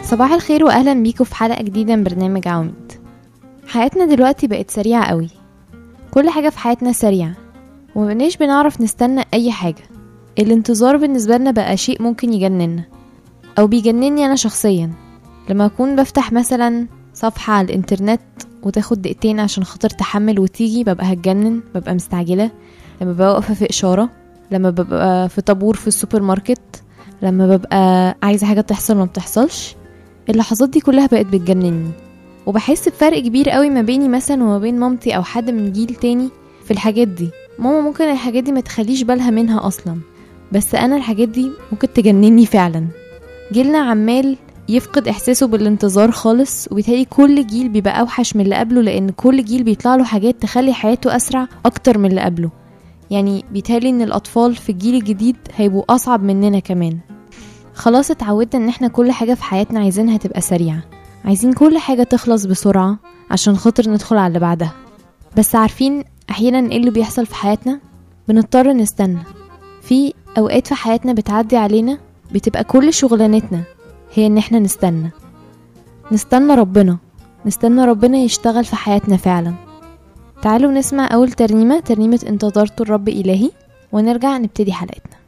صباح الخير واهلا بيكم في حلقة جديدة من برنامج عواميد. حياتنا دلوقتي بقت سريعة قوي، كل حاجة في حياتنا سريعة ومبقناش بنعرف نستنى اي حاجة. الانتظار بالنسبة لنا بقى شيء ممكن يجنننا او بيجنني انا شخصيا. لما اكون بفتح مثلا صفحة على الانترنت وتاخد دقيقتين عشان خاطر تحمل وتيجي ببقى هتجنن، ببقى مستعجلة. لما ببقى واقفة في اشارة، لما ببقى في طابور في السوبر ماركت، لما ببقى عايزة حاجة تحصل ما بتحصلش، اللحظات دي كلها بقت بتجنني. وبحس بفرق كبير قوي ما بيني مثلا وما بين مامتي او حد من جيل تاني في الحاجات دي. ماما ممكن الحاجات دي ما تخليش بالها منها اصلا، بس انا الحاجات دي ممكن تجنني فعلا. جيلنا عمال يفقد احساسه بالانتظار خالص، وبالتالي كل جيل بيبقى اوحش من اللي قبله، لان كل جيل بيطلع له حاجات تخلي حياته اسرع اكتر من اللي قبله. يعني بيتهيألي ان الاطفال في الجيل الجديد هيبقوا اصعب مننا كمان. خلاص اتعودنا ان احنا كل حاجة في حياتنا عايزينها تبقى سريعة، عايزين كل حاجة تخلص بسرعة عشان خاطر ندخل على اللي بعدها. بس عارفين احيانا ايه اللي بيحصل في حياتنا؟ بنضطر نستنى. في اوقات في حياتنا بتعدي علينا بتبقى كل شغلانتنا هي ان احنا نستنى ربنا يشتغل في حياتنا فعلا. تعالوا نسمع اول ترنيمة انتظرت الرب الهي، ونرجع نبتدي حلقتنا.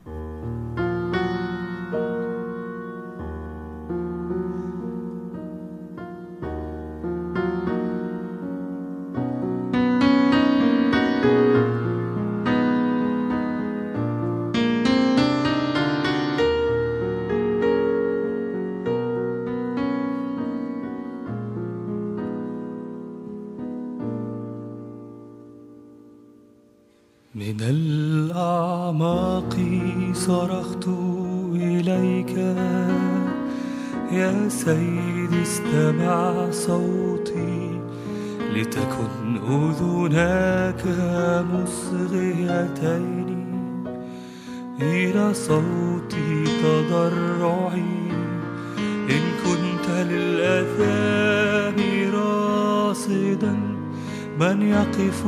من الأعماق صرخت إليك يا سيدي، استمع صوتي، لتكن أذناك مصغيتين إلى صوتي تضرعي. إن كنت للآثام راصدا من يقف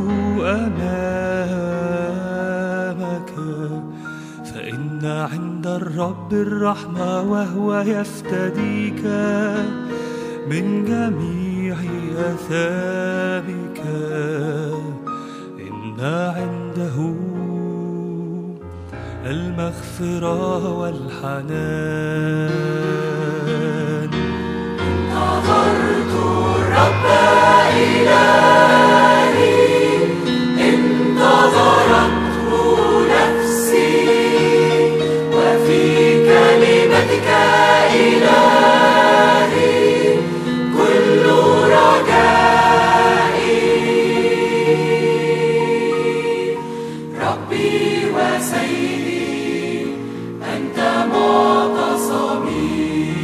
أمامك، فإن عند الرب الرحمة وهو يفتديك من جميع آثامك. إن عنده المغفرة والحنان. انتظرت الرب إلهي، انتظرته نفسي، وفي كلمتك إلهي كل رجائي. ربي وسيدي أنت معتصمي.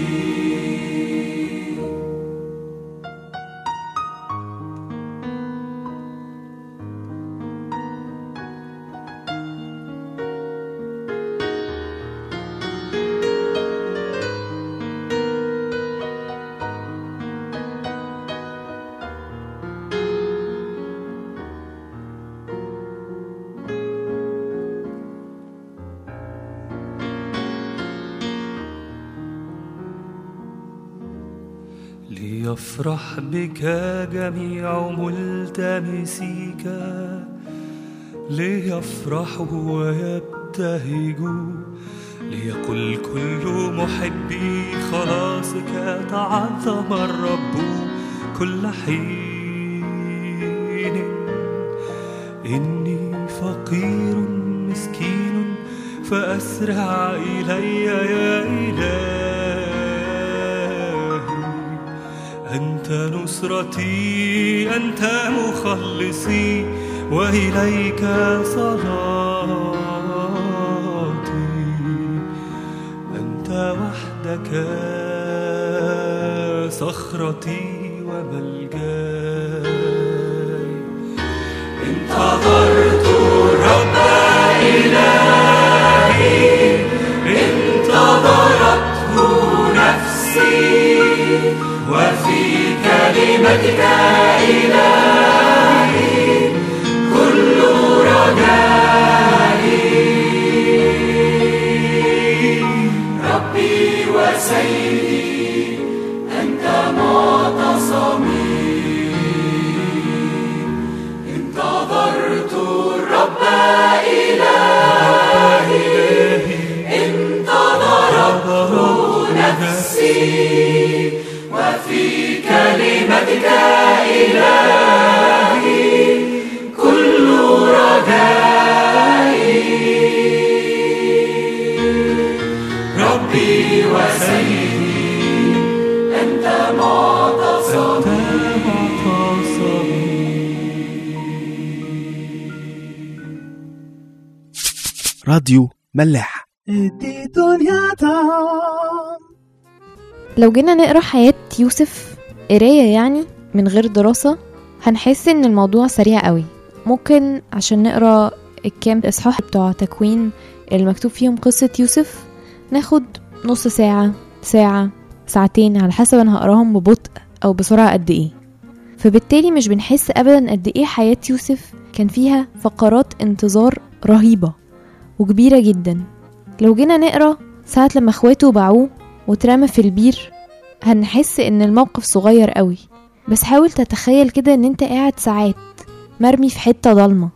ليفرح بك جميع ملتمسيك، ليفرحوا ويبتهجوا، ليقل كل محبي خلاصك تعظم الرب كل حين. إني فقير مسكين فأسرع إلي يا إلهي. أنت نصرتي، أنت مخلصي، وإليك صلاتي. أنت وحدك صخرتي وملجاي. انتظرت الرب إلهي، انتظرته نفسي، وفي كلمتك إلهي كل رجائي. ربي وسيدي راديو ملاح. لو جينا نقرأ حياة يوسف قراية يعني من غير دراسة، هنحس ان الموضوع سريع قوي. ممكن عشان نقرأ الكام اصحاح بتوع تكوين المكتوب فيهم قصة يوسف ناخد نص ساعة، ساعة، ساعتين، على حسب انا هقراهم ببطء او بسرعة قد ايه. فبالتالي مش بنحس ابدا قد ايه حياة يوسف كان فيها فقرات انتظار رهيبة وكبيرة جدا. لو جينا نقرأ ساعة لما اخواته باعوه واترمى في البير، هنحس ان الموقف صغير قوي. بس حاول تتخيل كده ان انت قاعد ساعات مرمي في حتة ضلمة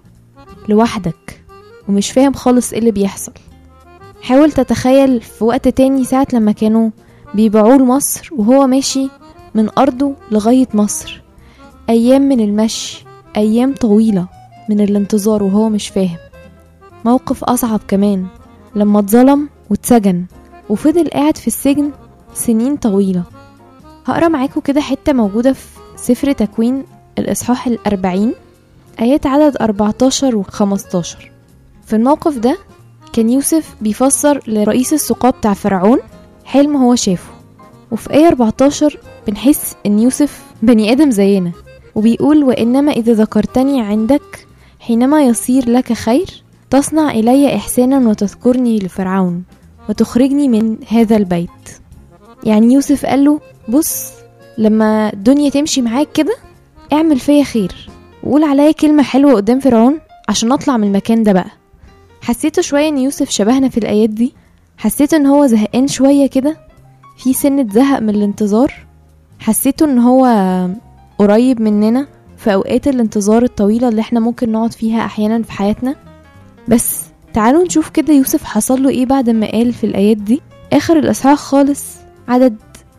لوحدك ومش فاهم خالص ايه اللي بيحصل. حاول تتخيل في وقت تاني ساعة لما كانوا بيبيعوه لمصر وهو ماشي من أرضه لغاية مصر، أيام من المشي، أيام طويلة من الانتظار وهو مش فاهم. موقف أصعب كمان لما اتظلم واتسجن وفضل قاعد في السجن سنين طويلة. هقرأ معاكم كده حتة موجودة في سفر تكوين الإصحاح 40 آيات عدد 14 و15. في الموقف ده كان يوسف بيفسر لرئيس السقاة بتاع فرعون حلم هو شافه. وفي آية 14 بنحس ان يوسف بني آدم زينا، وبيقول: وإنما إذا ذكرتني عندك حينما يصير لك خير تصنع إلي إحسانا وتذكرني لفرعون وتخرجني من هذا البيت. يعني يوسف قال له: بص، لما الدنيا تمشي معاك كده اعمل فيا خير وقول عليا كلمة حلوة قدام فرعون عشان اطلع من المكان ده بقى. حسيت شوية ان يوسف شبهنا في الآيات دي. حسيت ان هو زهقان شوية كده، في سنة زهق من الانتظار. حسيت ان هو قريب مننا في اوقات الانتظار الطويلة اللي احنا ممكن نقعد فيها احيانا في حياتنا. بس تعالوا نشوف كده يوسف حصل له ايه بعد ما قال في الآيات دي. اخر الإصحاح خالص عدد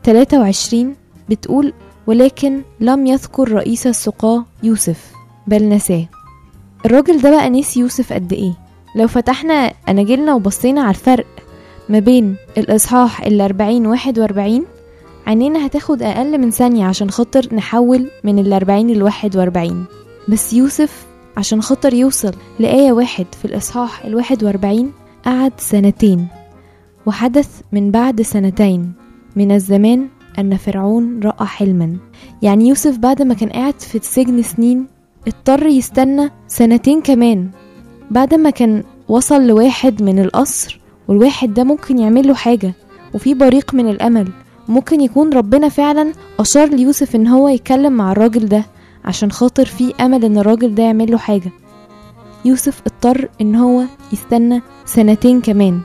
23 بتقول: ولكن لم يذكر رئيس السقاة يوسف بل نساه. الراجل ده بقى نسي يوسف قد ايه. لو فتحنا أناجيلنا وبصينا على الفرق ما بين الإصحاح 40 و41، عينينا هتاخد أقل من ثانية عشان خاطر نحول من 40 ل41. بس يوسف عشان خاطر يوصل لآية 1 في الإصحاح 41 قعد 2 سنين. وحدث من بعد 2 سنين من الزمان أن فرعون رأى حلما. يعني يوسف بعد ما كان قاعد في السجن سنين اضطر يستنى 2 سنين كمان. بعد ما كان وصل لواحد من القصر، والواحد ده ممكن يعمل له حاجة وفي بريق من الأمل، ممكن يكون ربنا فعلا أشار ليوسف ان هو يتكلم مع الراجل ده عشان خاطر في أمل ان الراجل ده يعمل له حاجة. يوسف اضطر ان هو يستنى 2 سنين كمان،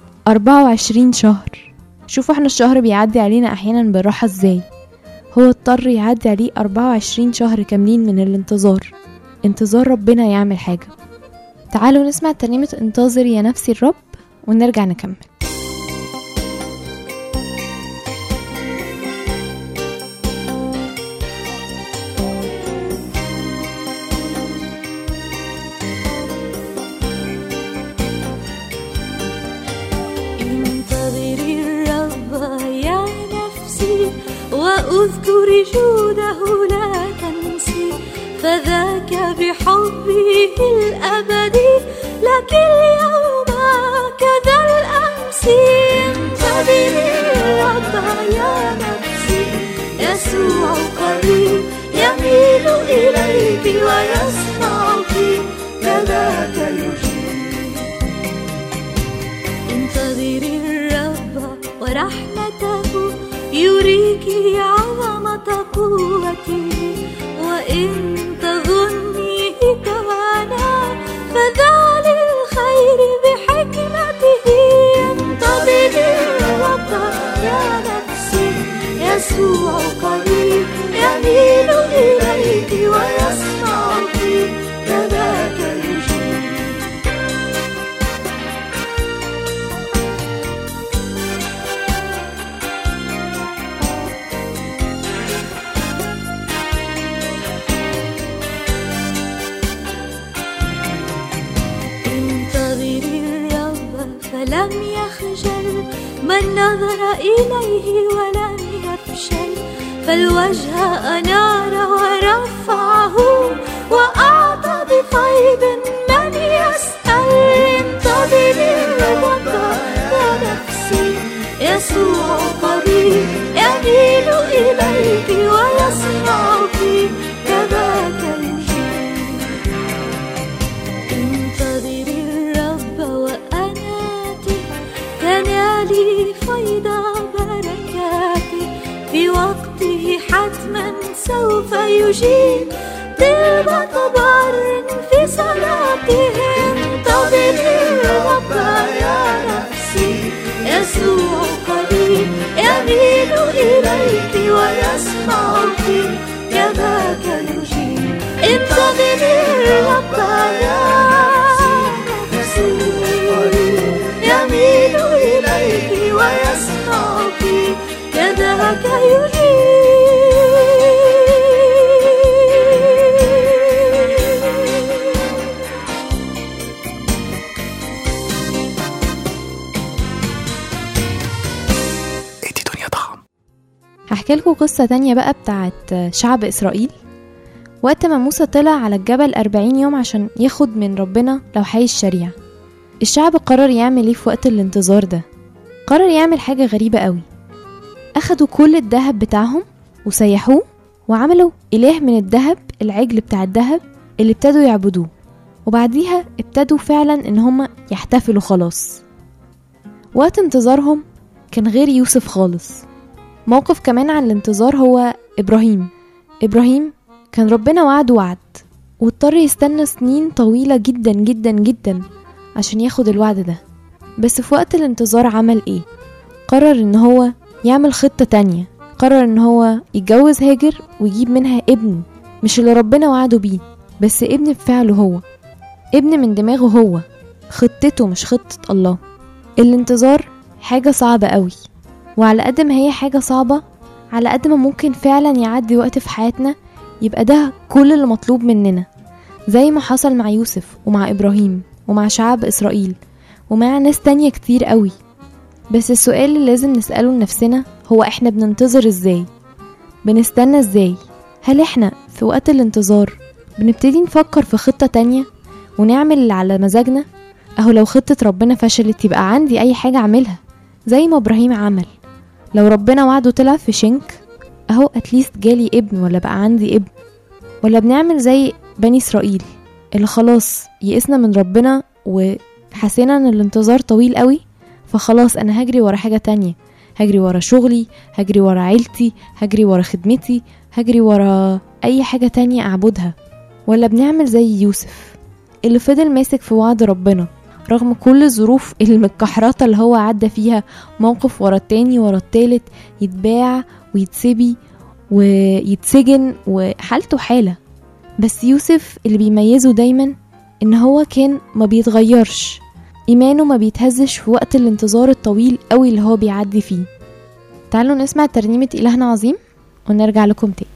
24 شهر. شوفوا احنا الشهر بيعدي علينا احيانا بالراحة ازاي، هو اضطر يعدي عليه 24 شهر كاملين من الانتظار، انتظار ربنا يعمل حاجة. تعالوا نسمع ترنيمة انتظر يا نفسي الرب ونرجع نكمل. انتظري الرب يا نفسي وأذكري جوده لا تنسي، فذاك بحبه الأبدي لك اليوم كذا الأمس. انتظري الرب يا نفسي، يسوع قريب يميل إليك ويسمعك كذاك يجيب. انتظري الرب ورحمته يريك عظمة قوته، وإن تظنيه كوانا فذا للخير بحكمته. انتظري الرب يا نفسي، يسوع قريب يميل إليك ويسمعك كذاك يجيب. فلم يخجل من نظر إليه ولم يفشل، فالوجه أنار ورفعه وأعطى بطيب من يسأل. انتظري يميل إليك ويسمعك كذاك يجيب. انتظري الرب وأناتي، تنالي فيض بركاتي، في وقته حتما سوف يجيب طلبة بر في صلاته. انتظري الرب يا نفسي، يسوع قريب يميل إليك ويسمعك كذاك يجيب. انتظري الرب يا نفسي، يميل إليك ويسمعك كذاك يجيب. هحكي لكم قصة تانية بقى بتاعت شعب إسرائيل. وقت ما موسى طلع على الجبل 40 يوم عشان ياخد من ربنا لوحي الشريعة، الشعب قرر يعمل ايه في وقت الانتظار ده؟ قرر يعمل حاجة غريبة قوي. أخدوا كل الذهب بتاعهم وسيحوه وعملوا إله من الذهب، العجل بتاع الذهب اللي ابتدوا يعبدوه. وبعديها ابتدوا فعلا ان هم يحتفلوا خلاص. وقت انتظارهم كان غير يوسف خالص. موقف كمان عن الانتظار هو إبراهيم كان ربنا وعد واضطر يستنى سنين طويلة جدا جدا جدا عشان ياخد الوعد ده. بس في وقت الانتظار عمل ايه؟ قرر ان هو يعمل خطة تانية. قرر ان هو يتجوز هاجر ويجيب منها ابن، مش اللي ربنا وعده بيه، بس ابن بفعله هو، ابن من دماغه هو، خطته مش خطة الله. الانتظار حاجة صعبة قوي، وعلى قد ما هي حاجة صعبة على قد ما ممكن فعلا يعدي وقت في حياتنا يبقى ده كل اللي مطلوب مننا، زي ما حصل مع يوسف ومع إبراهيم ومع شعب إسرائيل ومع ناس تانية كتير قوي. بس السؤال اللي لازم نسأله لنفسنا هو احنا بننتظر ازاي؟ بنستنى ازاي؟ هل احنا في وقت الانتظار بنبتدي نفكر في خطة تانية ونعمل اللي على مزاجنا؟ اهو لو خطة ربنا فشلت يبقى عندي اي حاجة اعملها زي ما إبراهيم عمل. لو ربنا وعده طلع في شنك اهو اتليست جالي ابن ولا بقى عندي ابن. ولا بنعمل زي بني إسرائيل اللي خلاص يئسنا من ربنا وحسينا ان الانتظار طويل قوي، فخلاص انا هجري ورا حاجة تانية، هجري ورا شغلي، هجري ورا عيلتي، هجري ورا خدمتي، هجري ورا اي حاجة تانية اعبدها. ولا بنعمل زي يوسف اللي فضل ماسك في وعد ربنا رغم كل الظروف المكحرطة اللي هو عدى فيها، موقف ورا التاني ورا التالت، يتباع ويتسبي ويتسجن وحالته حالة. بس يوسف اللي بيميزه دايما ان هو كان ما بيتغيرش، ايمانه ما بيتهزش في وقت الانتظار الطويل قوي اللي هو بيعدي فيه. تعالوا نسمع ترنيمة إلهنا عظيم ونرجع لكم تاني.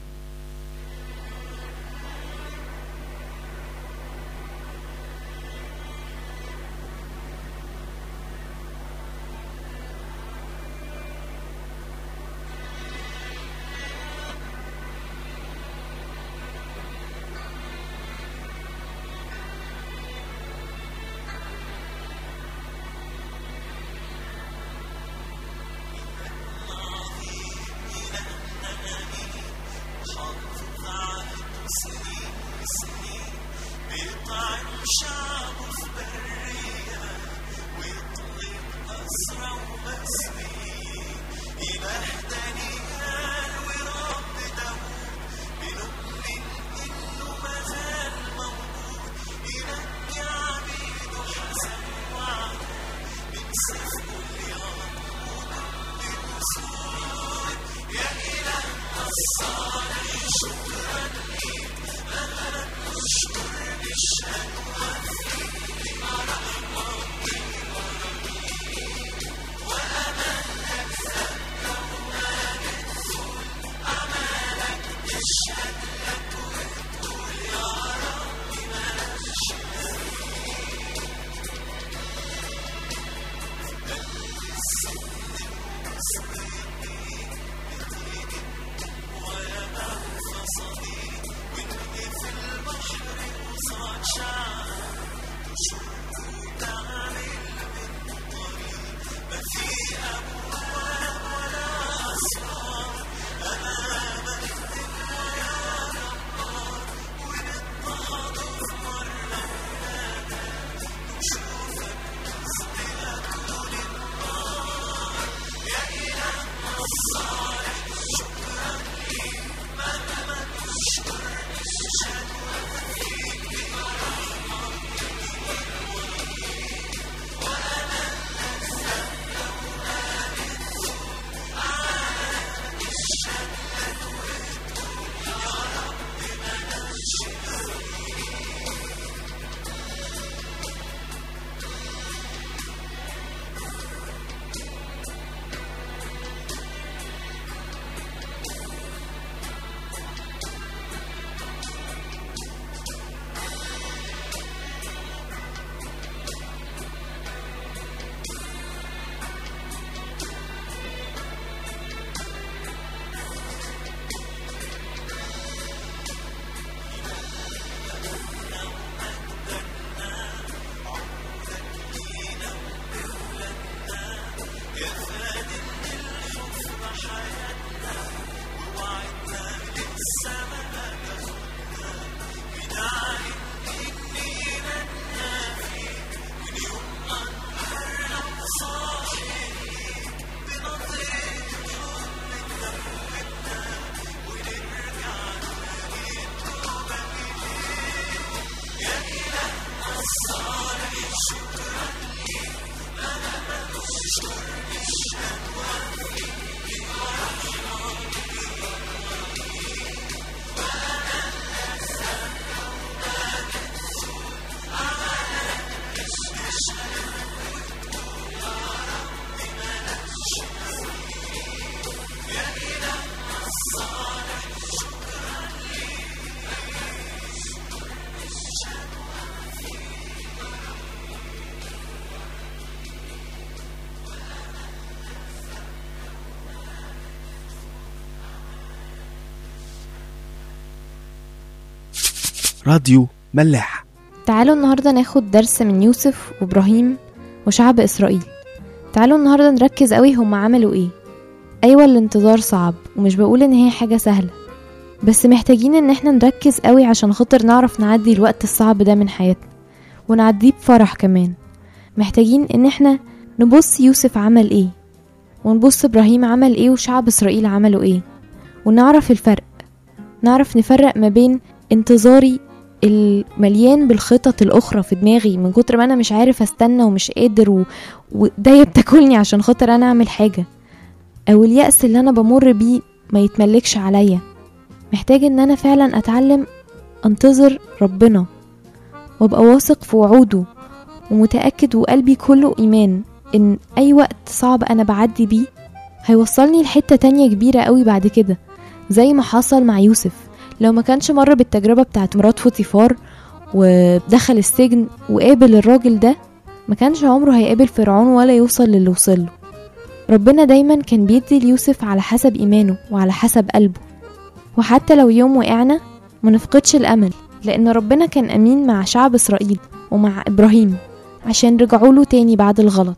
راديو ملاح. تعالوا النهاردة ناخد درس من يوسف وإبراهيم وشعب إسرائيل. تعالوا النهاردة نركز قوي هم عملوا ايه. ايوه الانتظار صعب ومش بقول ان هي حاجة سهلة، بس محتاجين ان احنا نركز قوي عشان خاطر نعرف نعدي الوقت الصعب ده من حياتنا ونعديه بفرح كمان. محتاجين ان احنا نبص يوسف عمل ايه، ونبص إبراهيم عمل ايه، وشعب إسرائيل عملوا ايه، ونعرف الفرق. نعرف نفرق ما بين انتظاري المليان بالخطط الأخرى في دماغي من كتر ما أنا مش عارف أستنى ومش قادر وده بتاكلني عشان خاطر أنا أعمل حاجة، أو اليأس اللي أنا بمر بيه ما يتملكش عليا. محتاج ان أنا فعلا أتعلم أنتظر ربنا وابقى واثق في وعوده ومتأكد وقلبي كله إيمان ان أي وقت صعب أنا بعدي بيه هيوصلني لحتة تانية كبيرة قوي بعد كده، زي ما حصل مع يوسف. لو ما كانش مر بالتجربة بتاعت مرات فوتيفار ودخل السجن وقابل الراجل ده، ما كانش عمره هيقابل فرعون ولا يوصل للي وصله. ربنا دايما كان بيدي ليوسف على حسب إيمانه وعلى حسب قلبه، وحتى لو يوم وقعنا ما نفقدش الأمل، لأن ربنا كان أمين مع شعب إسرائيل ومع إبراهيم عشان رجعوا له تاني بعد الغلط.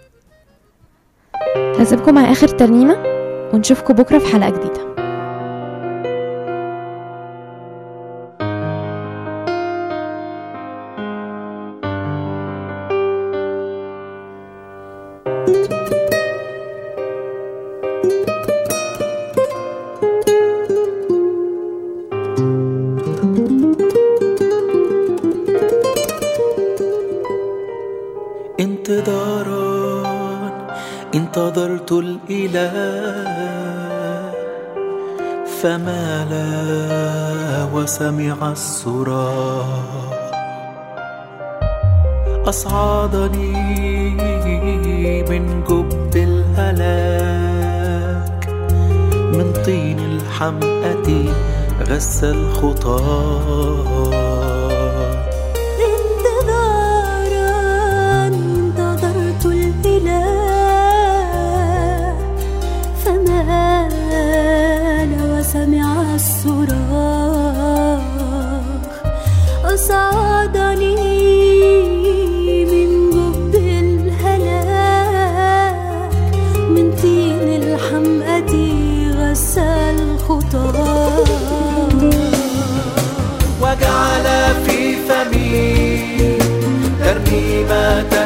هسيبكم مع آخر ترنيمة ونشوفكم بكرة في حلقة جديدة. انتظرت الإله فمال وسمع الصراخ، أصعدني من جب الهلاك، من طين الحمأة غسل الخطاه. سمع الصراخ، أصعدني من جب الهلاك، من طين الحمأة غسل الخطاه، وجعل في فمي ترنيمة